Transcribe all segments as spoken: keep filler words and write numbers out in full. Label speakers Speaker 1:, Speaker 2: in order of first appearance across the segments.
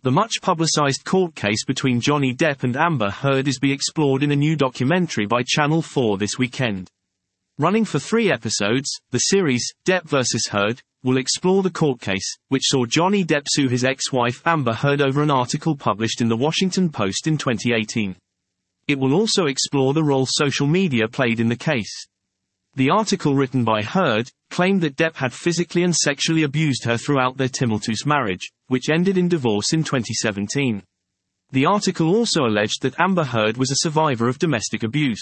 Speaker 1: The much-publicized court case between Johnny Depp and Amber Heard is being explored in a new documentary by Channel four this weekend. Running for three episodes, the series, Depp versus Heard, will explore the court case, which saw Johnny Depp sue his ex-wife Amber Heard over an article published in The Washington Post in twenty eighteen. It will also explore the role social media played in the case. The article, written by Heard, claimed that Depp had physically and sexually abused her throughout their tumultuous marriage, which ended in divorce in twenty seventeen. The article also alleged that Amber Heard was a survivor of domestic abuse.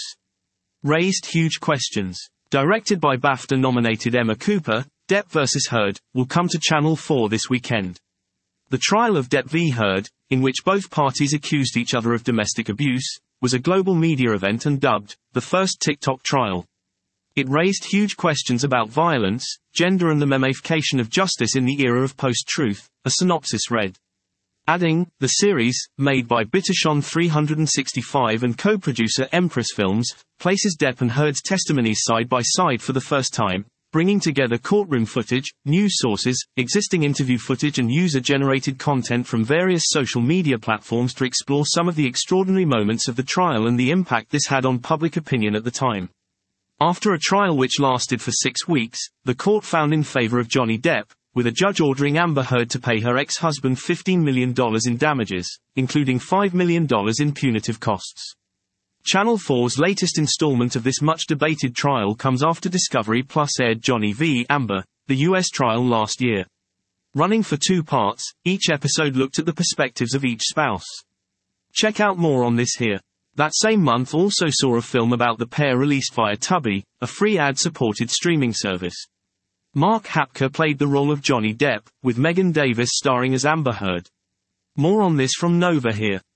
Speaker 1: Raised huge questions. Directed by BAFTA-nominated Emma Cooper, Depp versus Heard will come to Channel four this weekend. The trial of Depp v. Heard, in which both parties accused each other of domestic abuse, was a global media event and dubbed the first TikTok trial. It raised huge questions about violence, gender and the memification of justice in the era of post-truth, a synopsis read. Adding, the series, made by Bitachon three sixty-five and co-producer Empress Films, places Depp and Heard's testimonies side by side for the first time, bringing together courtroom footage, news sources, existing interview footage and user-generated content from various social media platforms to explore some of the extraordinary moments of the trial and the impact this had on public opinion at the time. After a trial which lasted for six weeks, the court found in favor of Johnny Depp, with a judge ordering Amber Heard to pay her ex-husband fifteen million dollars in damages, including five million dollars in punitive costs. Channel four's latest installment of this much-debated trial comes after Discovery Plus aired Johnny v. Amber, the U S trial last year. Running for two parts, each episode looked at the perspectives of each spouse. Check out more on this here. That same month also saw a film about the pair released via Tubi, a free ad-supported streaming service. Mark Hapker played the role of Johnny Depp, with Megan Davis starring as Amber Heard. More on this from Nova here.